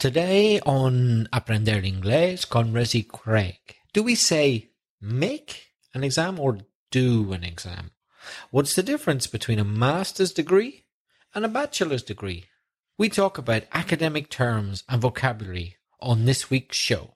Today on Aprender Inglés con Resi Craig, do we say make an exam or do an exam? What's the difference between a master's degree and a bachelor's degree? We talk about academic terms and vocabulary on this week's show.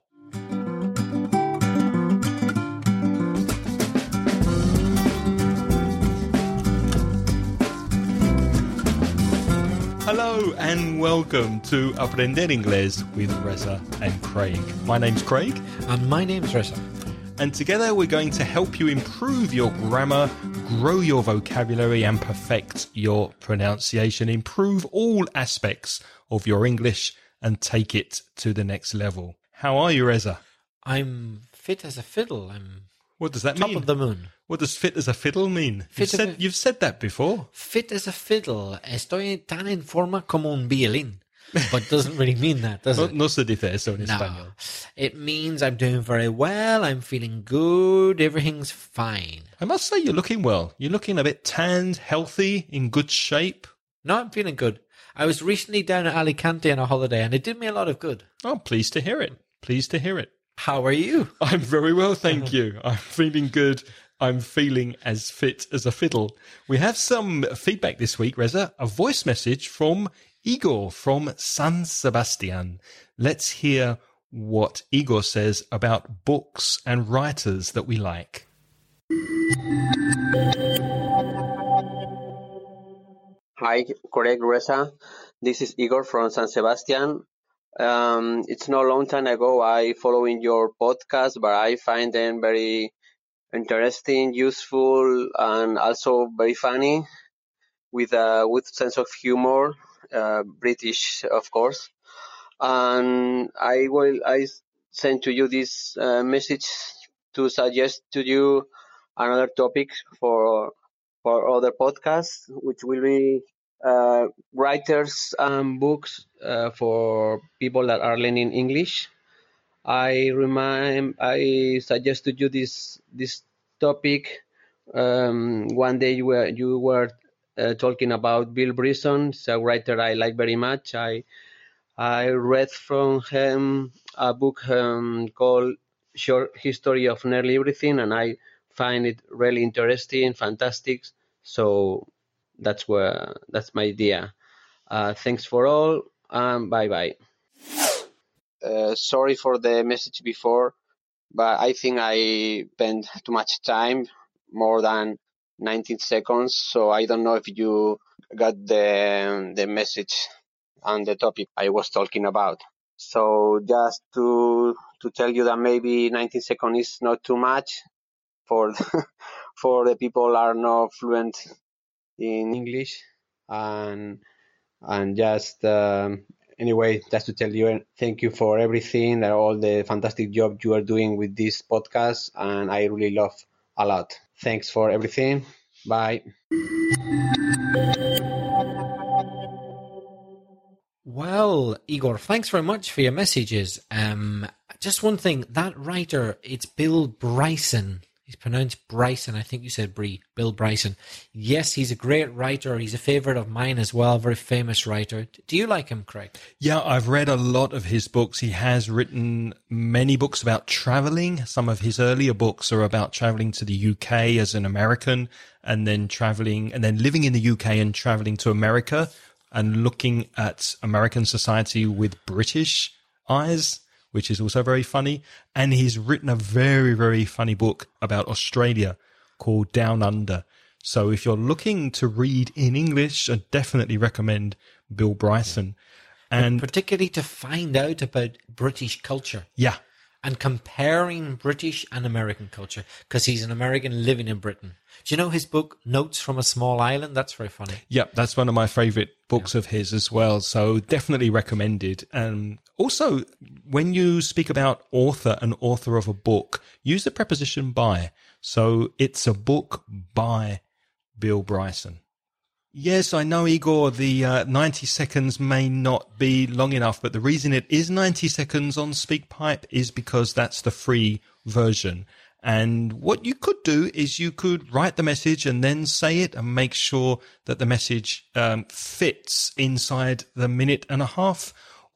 Hello and welcome to Aprender Inglés with Reza and Craig. My name's Craig. And my name's Reza. And together we're going to help you improve your grammar, grow your vocabulary and perfect your pronunciation, improve all aspects of your English and take it to the next level. How are you, Reza? I'm fit as a fiddle. I'm What does that top mean? of the moon. What does fit as a fiddle mean? Fit You've said that before. Fit as a fiddle. Estoy tan en forma como un violín. But doesn't really mean that, does it? No se dice eso en No. español. It means I'm doing very well, I'm feeling good, everything's fine. I must say you're looking well. You're looking a bit tanned, healthy, in good shape. No, I'm feeling good. I was recently down at Alicante on a holiday and it did me a lot of good. Oh, pleased to hear it. Pleased to hear it. How are you? I'm very well, thank you. I'm feeling good. I'm feeling as fit as a fiddle. We have some feedback this week, Reza. A voice message from Igor from San Sebastian. Let's hear what Igor says about books and writers that we like. Hi, correct, Reza. This is Igor from San Sebastian. It's not a long time ago I following your podcast, but I find them very interesting, useful, and also very funny, with a good sense of humor, British, of course. And I sent to you this message to suggest to you another topic for other podcasts, which will be writers and books for people that are learning English. I suggest to you this topic. One day you were talking about Bill Bryson, a writer I like very much. I read from him a book called Short History of Nearly Everything, and I find it really interesting, fantastic. So that's my idea. Thanks for all, and bye. Sorry for the message before, but I think I spent too much time, more than 19 seconds. So I don't know if you got the message and the topic I was talking about. So just to tell you that maybe 19 seconds is not too much for for the people are not fluent in English, and just anyway, just to tell you, thank you for everything and all the fantastic job you are doing with this podcast, and I really love a lot. Thanks for everything. Bye. Well, Igor, thanks very much for your messages. Just one thing, that writer, it's Bill Bryson. He's pronounced Bryson. I think you said Bill Bryson. Yes, he's a great writer. He's a favorite of mine as well. Very famous writer. Do you like him, Craig? Yeah, I've read a lot of his books. He has written many books about traveling. Some of his earlier books are about traveling to the UK as an American, and then traveling and then living in the UK and traveling to America and looking at American society with British eyes, which is also very funny. And he's written a very, very funny book about Australia called Down Under. So if you're looking to read in English, I definitely recommend Bill Bryson. And particularly to find out about British culture. Yeah. And comparing British and American culture, because he's an American living in Britain. Do you know his book, Notes from a Small Island? That's very funny. Yeah, that's one of my favorite books of his as well. So definitely recommended. And also, when you speak about author and author of a book, use the preposition by. So it's a book by Bill Bryson. Yes, I know, Igor, the 90 seconds may not be long enough, but the reason it is 90 seconds on SpeakPipe is because that's the free version. And what you could do is you could write the message and then say it and make sure that the message fits inside the minute and a half.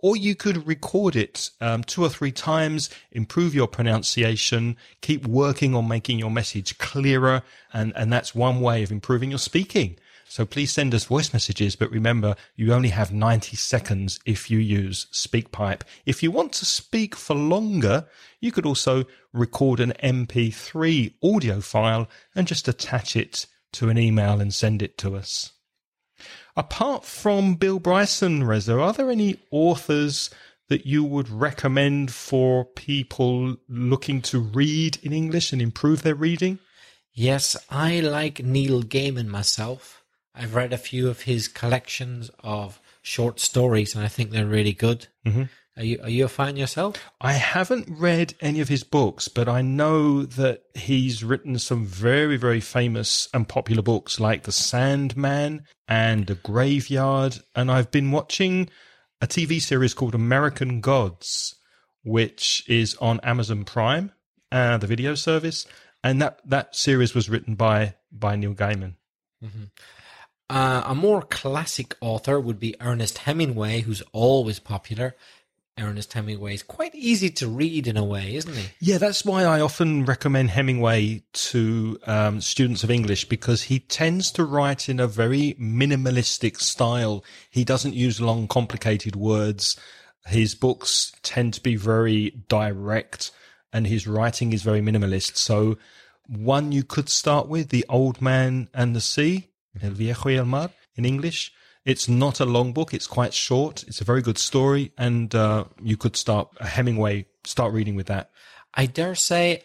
or you could record it 2 or 3 times, improve your pronunciation, keep working on making your message clearer, and that's one way of improving your speaking. So please send us voice messages, but remember, you only have 90 seconds if you use SpeakPipe. If you want to speak for longer, you could also record an MP3 audio file and just attach it to an email and send it to us. Apart from Bill Bryson, Reza, are there any authors that you would recommend for people looking to read in English and improve their reading? Yes, I like Neil Gaiman myself. I've read a few of his collections of short stories, and I think they're really good. Mm-hmm. Are you a fan yourself? I haven't read any of his books, but I know that he's written some very, very famous and popular books like The Sandman and The Graveyard. And I've been watching a TV series called American Gods, which is on Amazon Prime, the video service. And that series was written by Neil Gaiman. Mm-hmm. A more classic author would be Ernest Hemingway, who's always popular. Ernest Hemingway is quite easy to read in a way, isn't he? Yeah, that's why I often recommend Hemingway to students of English, because he tends to write in a very minimalistic style. He doesn't use long, complicated words. His books tend to be very direct, and his writing is very minimalist. So one you could start with, The Old Man and the Sea, El Viejo y el Mar in English. It's not a long book. It's quite short. It's a very good story. And you could start reading with that. I dare say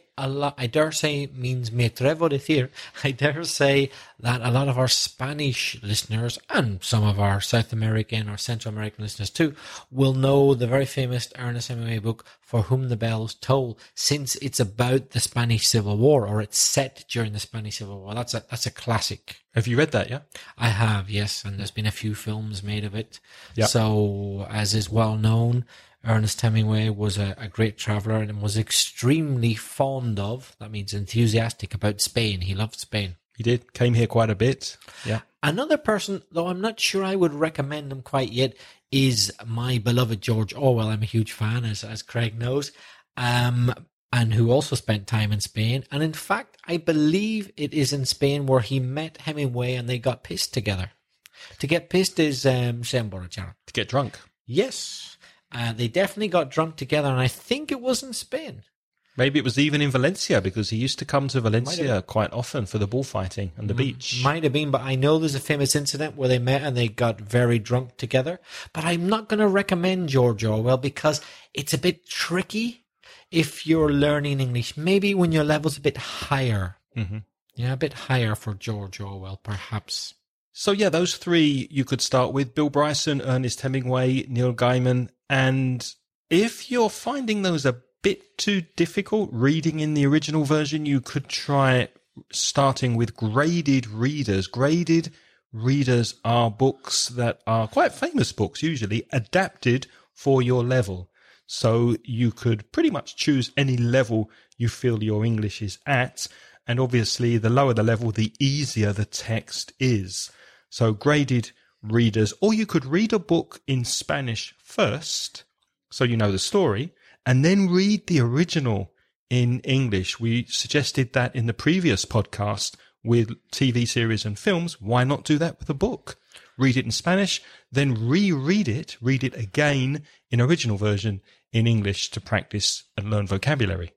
means me atrevo decir. I dare say that a lot of our Spanish listeners and some of our South American or Central American listeners too will know the very famous Ernest Hemingway book, For Whom the Bells Toll, since it's about the Spanish Civil War, or it's set during the Spanish Civil War. That's a classic. Have you read that, yeah? I have, yes, and there's been a few films made of it. Yep. So, as is well known, Ernest Hemingway was a great traveller and was extremely fond of, that means enthusiastic about Spain. He loved Spain. He did. Came here quite a bit. Yeah. Another person, though I'm not sure I would recommend him quite yet, is my beloved George Orwell. I'm a huge fan, as Craig knows, and who also spent time in Spain. And in fact, I believe it is in Spain where he met Hemingway and they got pissed together. To get pissed is se emborracharon. To get drunk. Yes. They definitely got drunk together, and I think it was in Spain. Maybe it was even in Valencia, because he used to come to Valencia quite often for the bullfighting and the beach. Might have been, but I know there's a famous incident where they met and they got very drunk together. But I'm not going to recommend George Orwell because it's a bit tricky if you're learning English. Maybe when your level's a bit higher. Mm-hmm. Yeah, a bit higher for George Orwell, perhaps. So yeah, those three you could start with: Bill Bryson, Ernest Hemingway, Neil Gaiman. And if you're finding those a bit too difficult reading in the original version, you could try starting with graded readers. Graded readers are books that are quite famous books, usually adapted for your level. So you could pretty much choose any level you feel your English is at. And obviously, the lower the level, the easier the text is. So graded readers, or you could read a book in Spanish first, so you know the story, and then read the original in English. We suggested that in the previous podcast with TV series and films. Why not do that with a book? Read it in Spanish, then read it again in original version in English to practice and learn vocabulary.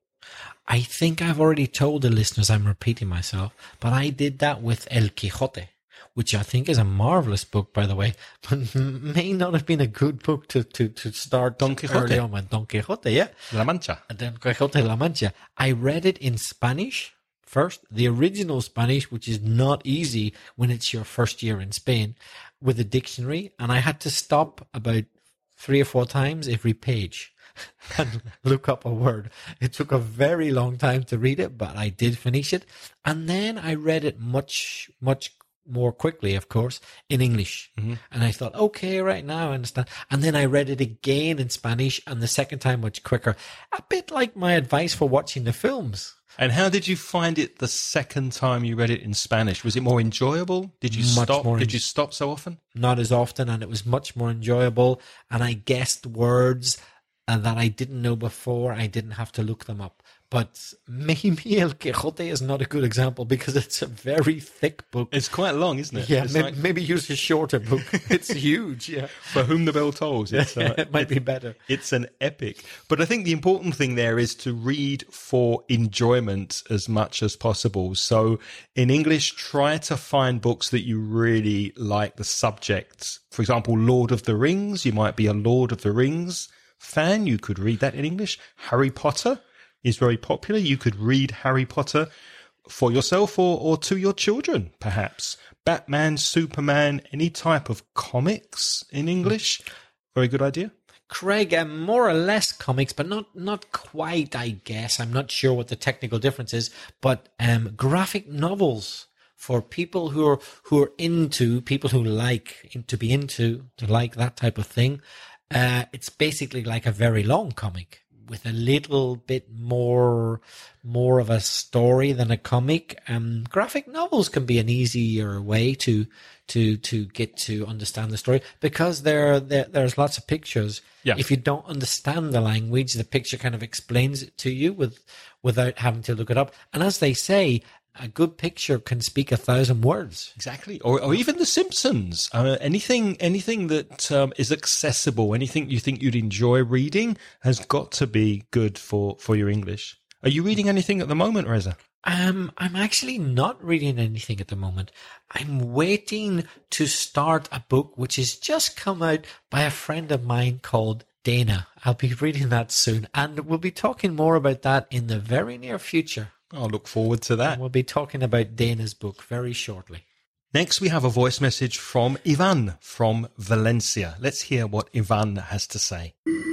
I think I've already told the listeners, I'm repeating myself, but I did that with El Quijote, which I think is a marvelous book, by the way, but may not have been a good book to start Don Quixote. early on with. Don Quixote, yeah. La Mancha. Don Quixote La Mancha. I read it in Spanish first, the original Spanish, which is not easy when it's your first year in Spain, with a dictionary, and I had to stop about 3 or 4 times every page and look up a word. It took a very long time to read it, but I did finish it. And then I read it much more quickly, of course, in English. And I thought, okay, right now I understand. And then I read it again in Spanish, and the second time much quicker. A bit like my advice for watching the films. And how did you find it the second time you read it in Spanish? Was it more enjoyable? Did you stop? Did you stop so often? Not as often, and it was much more enjoyable. And I guessed words that I didn't know before. I didn't have to look them up. But maybe El Quijote is not a good example because it's a very thick book. It's quite long, isn't it? Yeah, maybe use a shorter book. It's huge, yeah. For Whom the Bell Tolls. It's, it might be better. It's an epic. But I think the important thing there is to read for enjoyment as much as possible. So in English, try to find books that you really like the subjects. For example, Lord of the Rings. You might be a Lord of the Rings fan. You could read that in English. Harry Potter is very popular. You could read Harry Potter for yourself or to your children, perhaps. Batman, Superman, any type of comics in English. Very good idea. Craig, more or less comics, but not quite, I guess. I'm not sure what the technical difference is, but graphic novels for people who are into, people who like to like that type of thing. It's basically like a very long comic, with a little bit more of a story than a comic. Graphic novels can be an easier way to get to understand the story because there's lots of pictures. Yeah. If you don't understand the language, the picture kind of explains it to you without having to look it up. And as they say, a good picture can speak 1,000 words. Exactly. Or even The Simpsons. Anything that is accessible, anything you think you'd enjoy reading has got to be good for your English. Are you reading anything at the moment, Reza? I'm actually not reading anything at the moment. I'm waiting to start a book which has just come out by a friend of mine called Dana. I'll be reading that soon, and we'll be talking more about that in the very near future. I'll look forward to that. And we'll be talking about Dana's book very shortly. Next, we have a voice message from Ivan from Valencia. Let's hear what Ivan has to say.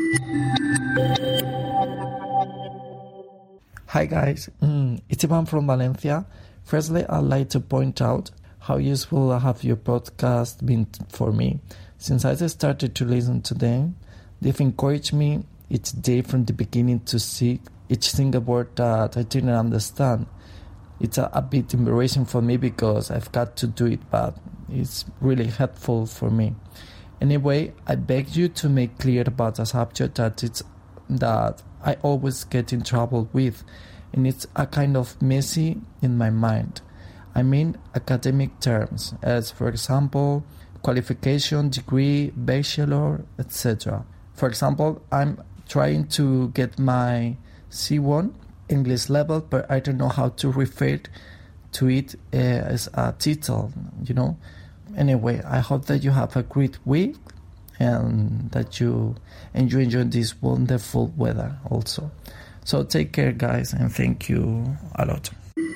Hi guys, it's Ivan from Valencia. Firstly, I'd like to point out how useful have your podcast been for me. Since I started to listen to them, they've encouraged me each day from the beginning to see each single word that I didn't understand. It's a bit embarrassing for me because I've got to do it, but it's really helpful for me. Anyway, I beg you to make clear about a subject that I always get in trouble with, and it's a kind of messy in my mind. I mean academic terms, as for example, qualification, degree, bachelor, etc. For example, I'm trying to get my C1 English level, but I don't know how to refer to it as a title, Anyway, I hope that you have a great week and that you enjoy this wonderful weather also. So take care, guys, and thank you a lot.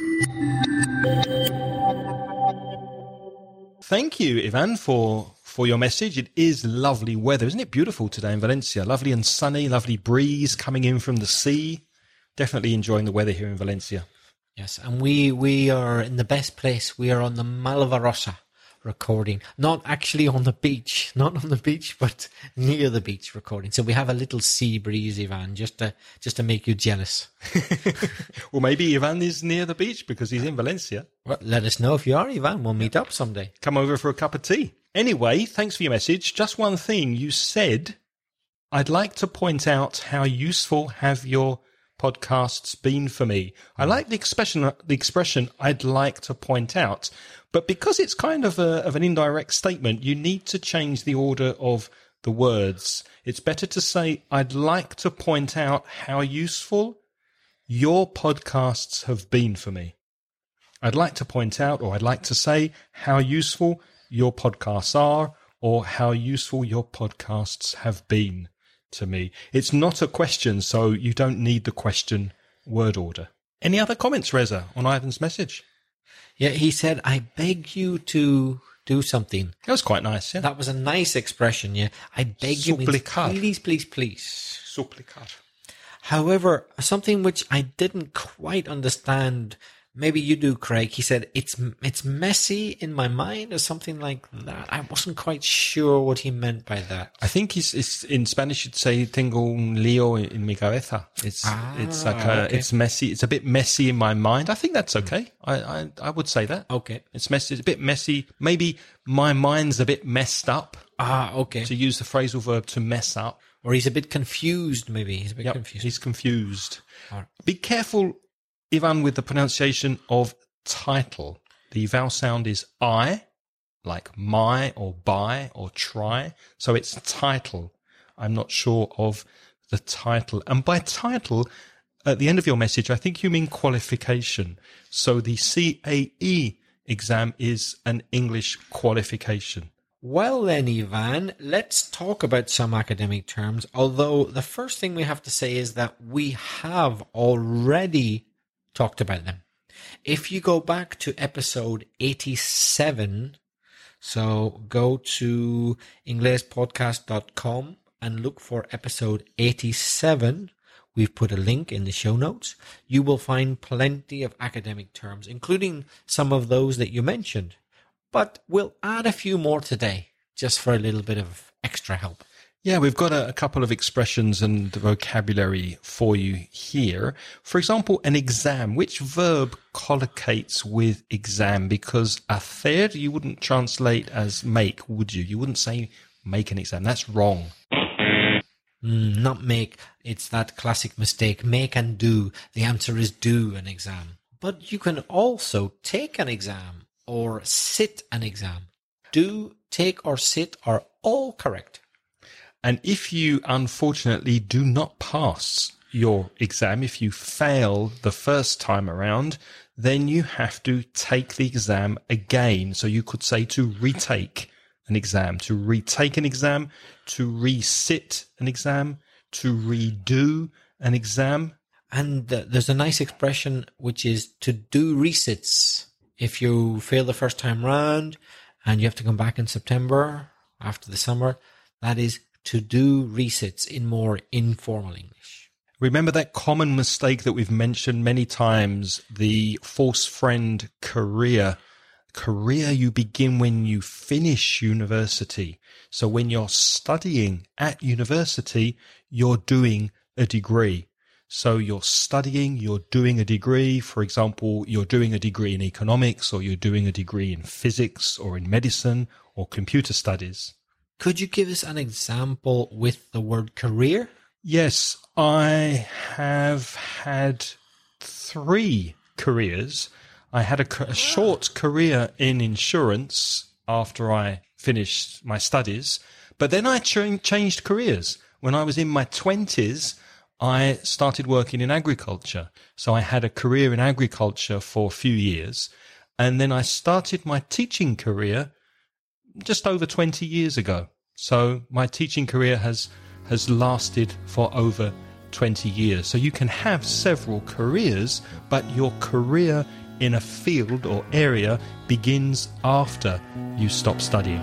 Thank you, Ivan, for your message. It is lovely weather. Isn't it beautiful today in Valencia? Lovely and sunny, lovely breeze coming in from the sea. Definitely enjoying the weather here in Valencia. Yes, and we are in the best place. We are on the Malvarosa recording. Not actually on the beach. Not on the beach, but near the beach recording. So we have a little sea breeze, Ivan, just to make you jealous. Well, maybe Ivan is near the beach because he's in Valencia. Well, let us know if you are, Ivan. We'll meet up someday. Come over for a cup of tea. Anyway, thanks for your message. Just one thing. You said, I'd like to point out how useful have your podcasts been for me. I like the expression I'd like to point out, but because it's kind of an indirect statement, you need to change the order of the words. It's better to say, I'd like to point out how useful your podcasts have been for me. I'd like to point out, or I'd like to say how useful your podcasts are, or how useful your podcasts have been to me. It's not a question, so you don't need the question word order. Any other comments, Reza, on Ivan's message? Yeah, he said, I beg you to do something. That was quite nice, yeah. That was a nice expression, yeah. I beg you, means Suplicar. please. Suplicar. However, something which I didn't quite understand Maybe you do, Craig. He said it's messy in my mind or something like that. I wasn't quite sure what he meant by that. I think it's in Spanish you'd say tengo un lío en mi cabeza. It's like okay. it's messy. It's a bit messy in my mind. I think that's okay. I would say that. Okay. It's messy. It's a bit messy. Maybe my mind's a bit messed up. Okay. To use the phrasal verb to mess up. Or he's a bit confused, maybe. He's a bit confused. He's confused. All right. Be careful, Ivan, with the pronunciation of title. The vowel sound is I, like my or by or try. So it's title. I'm not sure of the title. And by title, at the end of your message, I think you mean qualification. So the CAE exam is an English qualification. Well then, Ivan, let's talk about some academic terms, although the first thing we have to say is that we have already talked about them. If you go back to episode 87, so go to inglespodcast.com and look for episode 87. We've put a link in the show notes. You will find plenty of academic terms, including some of those that you mentioned. But we'll add a few more today, just for a little bit of extra help. Yeah, we've got a couple of expressions and vocabulary for you here. For example, an exam. Which verb collocates with exam? Because hacer you wouldn't translate as make, would you? You wouldn't say make an exam. That's wrong. Not make. It's that classic mistake. Make and do. The answer is do an exam. But you can also take an exam or sit an exam. Do, take, or sit are all correct. And if you unfortunately do not pass your exam, if you fail the first time around, then you have to take the exam again. So you could say to retake an exam, to retake an exam, to resit an exam, to redo an exam. And there's a nice expression which is to do resits. If you fail the first time round and you have to come back in September after the summer, that is to do resits in more informal English. Remember that common mistake that we've mentioned many times, the false friend career. Career you begin when you finish university. So when you're studying at university, you're doing a degree. So you're studying, you're doing a degree. For example, you're doing a degree in economics, or you're doing a degree in physics or in medicine or computer studies. Could you give us an example with the word career? Yes, I have had 3 careers. I had a short career in insurance after I finished my studies, but then I changed careers. When I was in my 20s, I started working in agriculture. So I had a career in agriculture for a few years. And then I started my teaching career just over 20 years ago. So my teaching career has lasted for over 20 years. So you can have several careers, but your career in a field or area begins after you stop studying.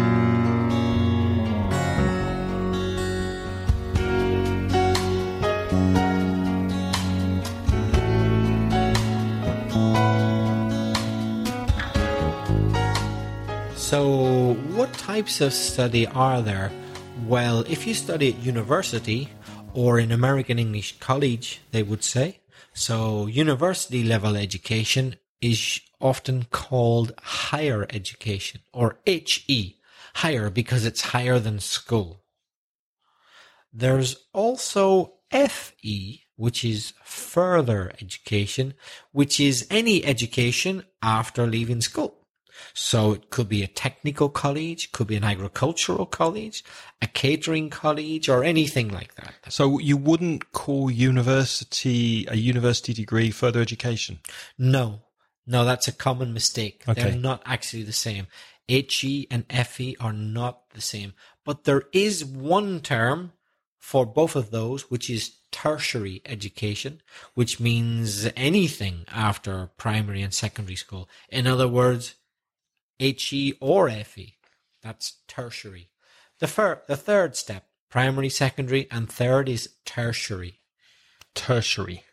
So, what types of study are there? Well, if you study at university or in American English college, they would say. So, university level education is often called higher education, or HE, higher because it's higher than school. There's also FE, which is further education, which is any education after leaving school. So it could be a technical college, could be an agricultural college, a catering college, or anything like that. So you wouldn't call a university degree further education? No, that's a common mistake. Okay. They're not actually the same. HE and FE are not the same. But there is one term for both of those, which is tertiary education, which means anything after primary and secondary school. In other words, HE or FE. That's tertiary. The third step, primary, secondary, and third is tertiary. Tertiary.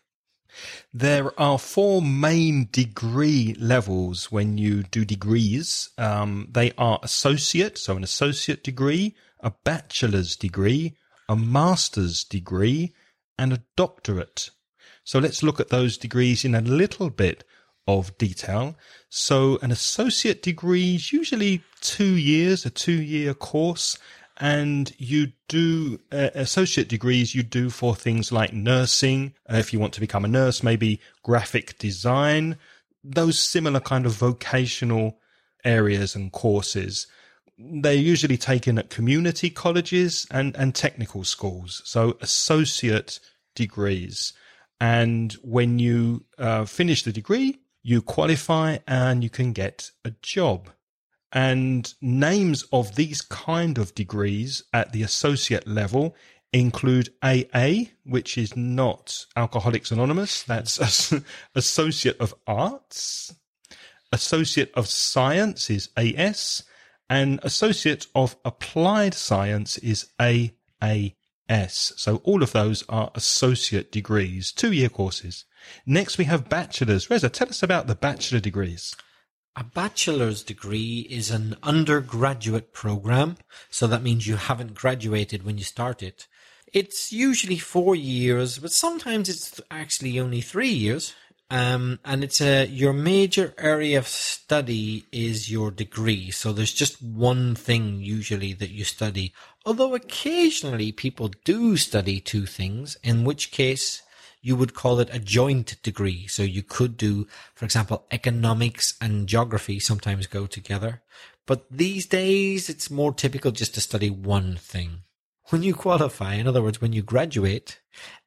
There are four main degree levels when you do degrees. They are associate, so an associate degree, a bachelor's degree, a master's degree, and a doctorate. So let's look at those degrees in a little bit of detail. So an associate degree is usually 2 years, a 2-year course. And you do associate degrees you do for things like nursing. If you want to become a nurse, maybe graphic design, those similar kind of vocational areas and courses. They're usually taken at community colleges and technical schools. So associate degrees. And when you finish the degree, you qualify and you can get a job. And names of these kind of degrees at the associate level include AA, which is not Alcoholics Anonymous. That's Associate of Arts. Associate of Science is AS. And Associate of Applied Science is AAS. So all of those are associate degrees, 2-year courses. Next, we have bachelors. Reza, tell us about the bachelor degrees. A bachelor's degree is an undergraduate program, so that means you haven't graduated when you start it. It's usually 4 years, but sometimes it's actually only 3 years. And it's your major area of study is your degree. So there's just one thing usually that you study. Although occasionally people do study 2 things, in which case you would call it a joint degree. So you could do, for example, economics and geography sometimes go together. But these days, it's more typical just to study one thing. When you qualify, in other words, when you graduate,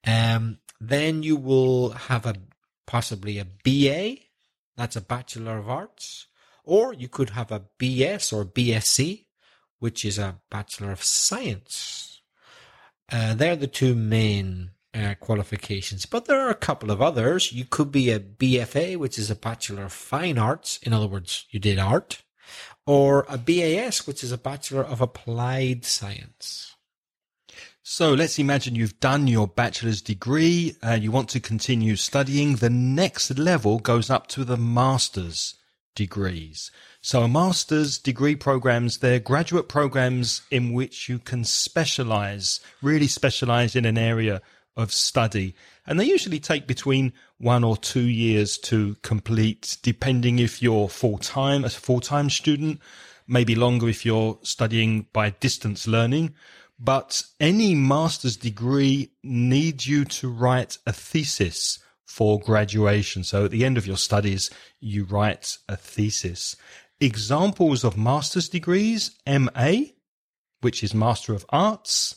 then you will have possibly a BA. That's a Bachelor of Arts. Or you could have a BS or BSc, which is a Bachelor of Science. They're the 2 main qualifications, but there are a couple of others. You could be a BFA, which is a Bachelor of Fine Arts. In other words, you did art. Or a BAS, which is a Bachelor of Applied Science. So let's imagine you've done your bachelor's degree and you want to continue studying. The next level goes up to the master's degrees. So a master's degree programs, they're graduate programs in which you can really specialize in an area of study. And they usually take between 1 or 2 years to complete, depending if you're a full-time student, maybe longer if you're studying by distance learning. But any master's degree needs you to write a thesis for graduation. So at the end of your studies, you write a thesis. Examples of master's degrees: MA, which is Master of Arts;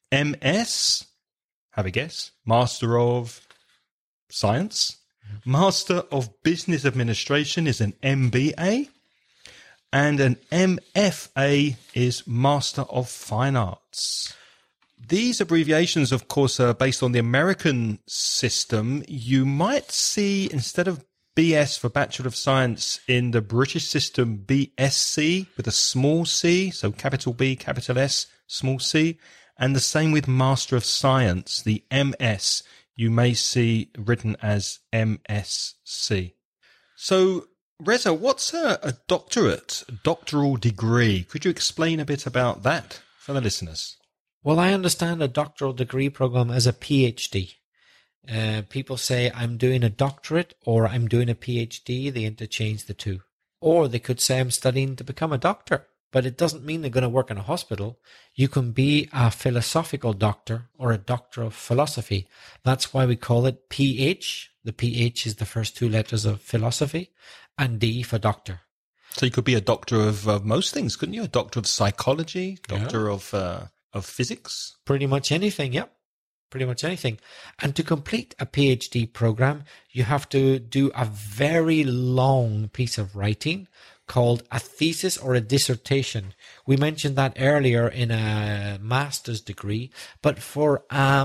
MS, have a guess, Master of Science; Master of Business Administration is an MBA; and an MFA is Master of Fine Arts. These abbreviations, of course, are based on the American system. You might see, instead of BS for Bachelor of Science, in the British system, BSc with a small c, so capital B, capital S, small c. And the same with Master of Science, the MS, you may see written as MSc. So, Reza, what's a doctorate, a doctoral degree? Could you explain a bit about that for the listeners? Well, I understand a doctoral degree program as a PhD. People say I'm doing a doctorate or I'm doing a PhD. They interchange the 2. Or they could say I'm studying to become a doctor. But it doesn't mean they're going to work in a hospital. You can be a philosophical doctor or a doctor of philosophy. That's why we call it PH. The PH is the first 2 letters of philosophy, and D for doctor. So you could be a doctor of most things, couldn't you? A doctor of psychology, doctor of physics? Pretty much anything, yep. Pretty much anything. And to complete a PhD program, you have to do a very long piece of writing called a thesis or a dissertation. We mentioned that earlier in a master's degree, but for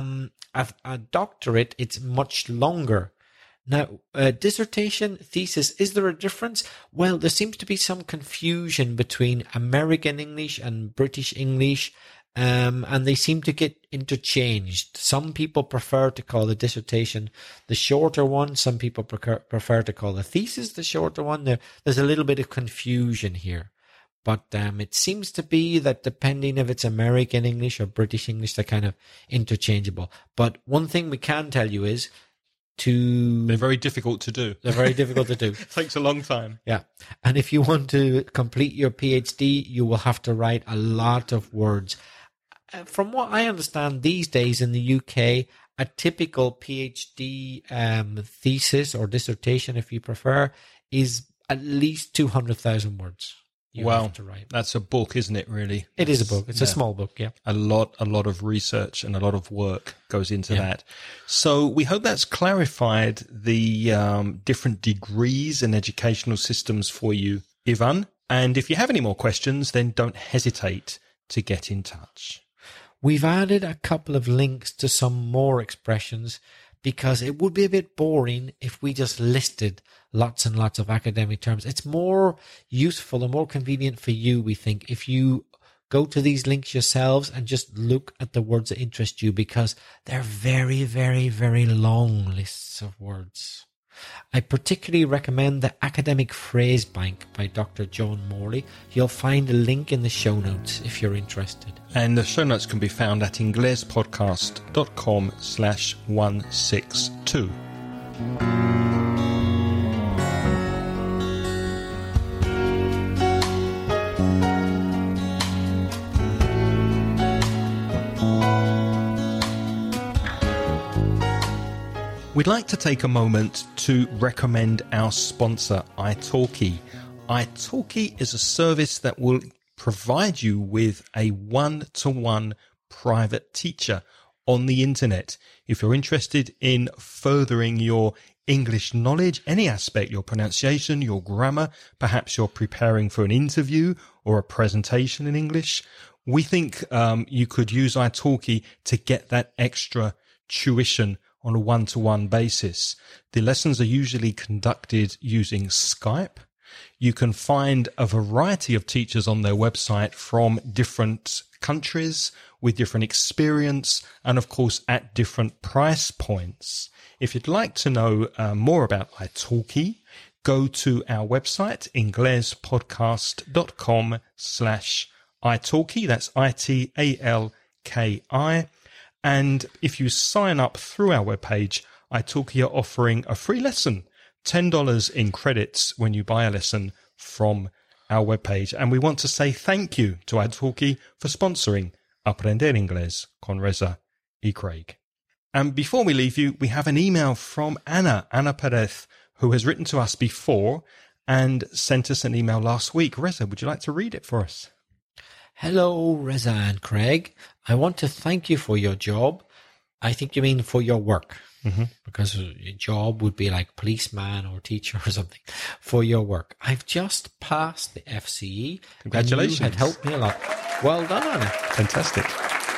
a doctorate, it's much longer. Now, dissertation, thesis, is there a difference? Well, there seems to be some confusion between American English and British English. and they seem to get interchanged. Some people prefer to call the dissertation the shorter one. Some people prefer to call the thesis the shorter one. There's a little bit of confusion here. But it seems to be that depending if it's American English or British English, they're kind of interchangeable. But one thing we can tell you is they're very difficult to do. They're very difficult to do. It takes a long time. Yeah. And if you want to complete your PhD, you will have to write a lot of words. From what I understand these days in the UK, a typical PhD thesis or dissertation, if you prefer, is at least 200,000 words. Wow, that's a book, isn't it, really? It is a book. It's a small book, yeah. A lot of research and a lot of work goes into that. So we hope that's clarified the different degrees and educational systems for you, Ivan. And if you have any more questions, then don't hesitate to get in touch. We've added a couple of links to some more expressions because it would be a bit boring if we just listed lots and lots of academic terms. It's more useful and more convenient for you, we think, if you go to these links yourselves and just look at the words that interest you, because they're very, very, very long lists of words. I particularly recommend the Academic Phrase Bank by Dr. John Morley. You'll find a link in the show notes if you're interested. And the show notes can be found at inglespodcast.com/162. We'd like to take a moment to recommend our sponsor, italki. italki is a service that will provide you with a one-to-one private teacher on the internet. If you're interested in furthering your English knowledge, any aspect, your pronunciation, your grammar, perhaps you're preparing for an interview or a presentation in English, we think you could use italki to get that extra tuition on a one-to-one basis. The lessons are usually conducted using Skype. You can find a variety of teachers on their website from different countries with different experience and, of course, at different price points. If you'd like to know more about italki, go to our website, inglespodcast.com/italki. That's ITALKI. And if you sign up through our webpage, italki are offering a free lesson, $10 in credits when you buy a lesson from our webpage. And we want to say thank you to italki for sponsoring Aprender Inglés con Reza y Craig. And before we leave you, we have an email from Anna Perez, who has written to us before and sent us an email last week. Reza, would you like to read it for us? Hello, Reza and Craig. I want to thank you for your job. I think you mean for your work, because your job would be like policeman or teacher or something. For your work. I've just passed the FCE. Congratulations. And you had helped me a lot. Well done, Anna. Fantastic.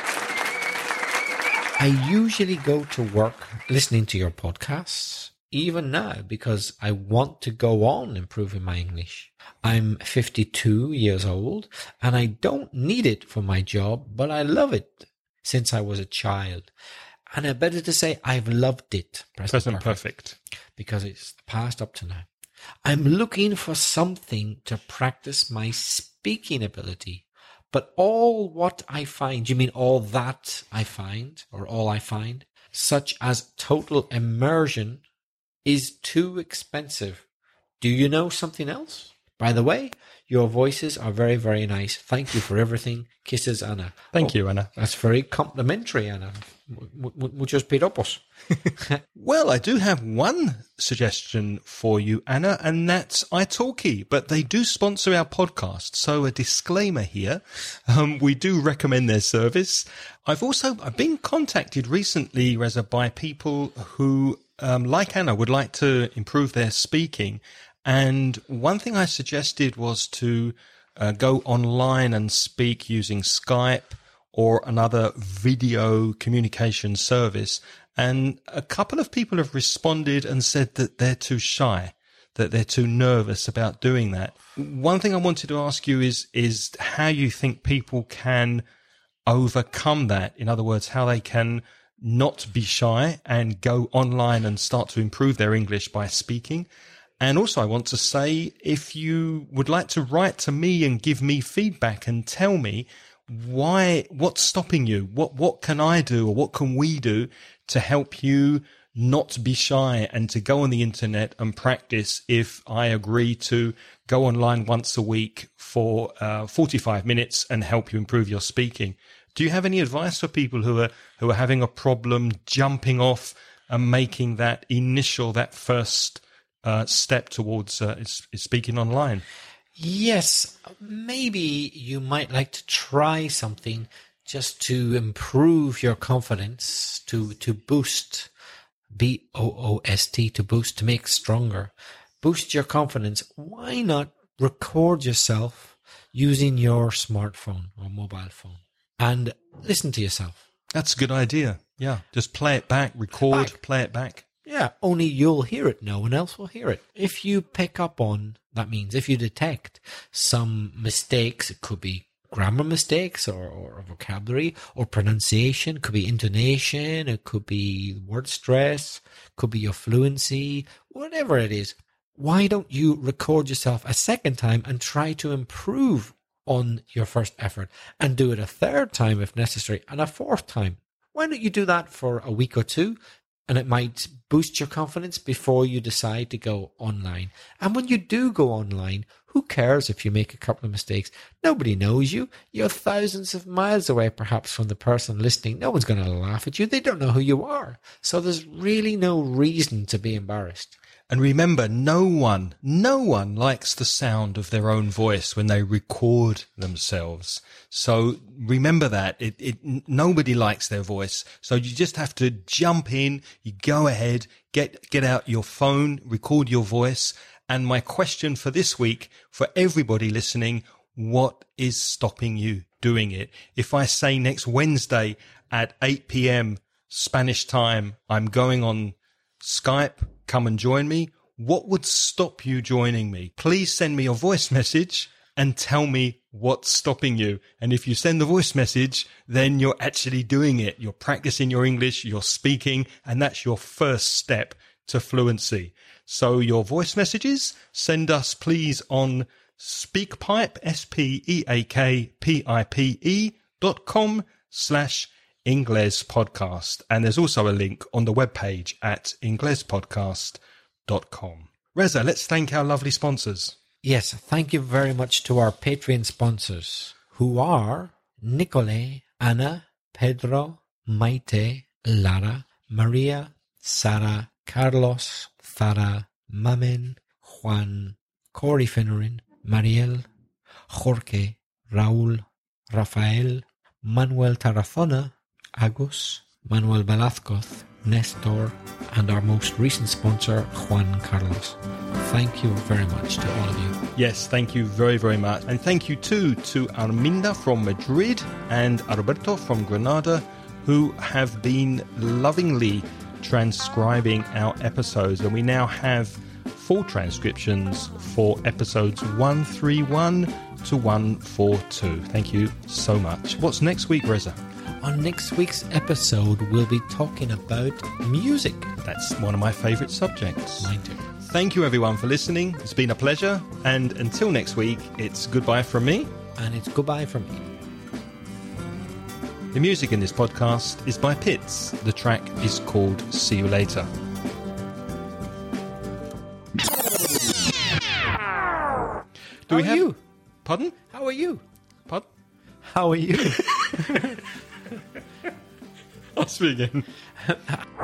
I usually go to work listening to your podcasts, even now, because I want to go on improving my English. I'm 52 years old and I don't need it for my job, but I love it since I was a child. And I better to say I've loved it. Present perfect. Because it's passed up to now. I'm looking for something to practice my speaking ability. But all what I find, you mean all that I find, or all I find, such as total immersion, is too expensive. Do you know something else? By the way, your voices are very, very nice. Thank you for everything. Kisses, Anna. Thank you, Anna. That's very complimentary, Anna. Muchos piropos. Well, I do have one suggestion for you, Anna, and that's italki, but they do sponsor our podcast. So a disclaimer here. We do recommend their service. I've been contacted recently, Reza, by people who, like Anna, would like to improve their speaking. And one thing I suggested was to go online and speak using Skype or another video communication service. And a couple of people have responded and said that they're too shy, that they're too nervous about doing that. One thing I wanted to ask you is how you think people can overcome that. In other words, how they can not be shy and go online and start to improve their English by speaking. And also I want to say, if you would like to write to me and give me feedback and tell me what's stopping you, what can I do or what can we do to help you not be shy and to go on the internet and practice, if I agree to go online once a week for 45 minutes and help you improve your speaking. Do you have any advice for people who are having a problem jumping off and making that first step towards speaking online? Yes, maybe you might like to try something just to improve your confidence, to boost, B-O-O-S-T, to boost, to make stronger. Boost your confidence. Why not record yourself using your smartphone or mobile phone and listen to yourself? That's a good idea. Yeah, just play it back, play it back. Yeah, only you'll hear it. No one else will hear it. If you pick up on, that means if you detect some mistakes, it could be grammar mistakes or vocabulary or pronunciation, it could be intonation, it could be word stress, it could be your fluency, whatever it is. Why don't you record yourself a second time and try to improve on your first effort and do it a third time if necessary and a fourth time? Why don't you do that for a week or two? And it might boost your confidence before you decide to go online. And when you do go online, who cares if you make a couple of mistakes? Nobody knows you. You're thousands of miles away, perhaps, from the person listening. No one's going to laugh at you. They don't know who you are. So there's really no reason to be embarrassed. And remember, no one likes the sound of their own voice when they record themselves. So remember that nobody likes their voice. So you just have to jump in. You go ahead, get out your phone, record your voice. And my question for this week, for everybody listening, what is stopping you doing it? If I say next Wednesday at 8 p.m. Spanish time, I'm going on Skype, come and join me, what would stop you joining me? Please send me a voice message and tell me what's stopping you. And if you send the voice message, then you're actually doing it. You're practicing your English, you're speaking, and that's your first step to fluency. So your voice messages, send us please on SpeakPipe, speakpipe.com/Ingles podcast. And there's also a link on the webpage at inglespodcast.com. Reza, let's thank our lovely sponsors. Yes, thank you very much to our Patreon sponsors, who are Nicole, Anna, Pedro, Maite, Lara, Maria, Sara, Carlos, Farah, Mamen, Juan, Corey Finneran, Mariel, Jorge, Raúl, Rafael, Manuel Tarazona, Agus, Manuel Velazquez, Nestor, and our most recent sponsor, Juan Carlos. Thank you very much to all of you. Yes, thank you very, very much. And thank you too to Arminda from Madrid and Alberto from Granada, who have been lovingly transcribing our episodes. And we now have full transcriptions for episodes 131 to 142. Thank you so much. What's next week, Reza? On next week's episode, we'll be talking about music. That's one of my favourite subjects. Mine too. Thank you everyone for listening. It's been a pleasure. And until next week, it's goodbye from me. And it's goodbye from me. The music in this podcast is by Pitts. The track is called See You Later. How are you? Pardon? How are you? Pardon? How are you? I'll speak again.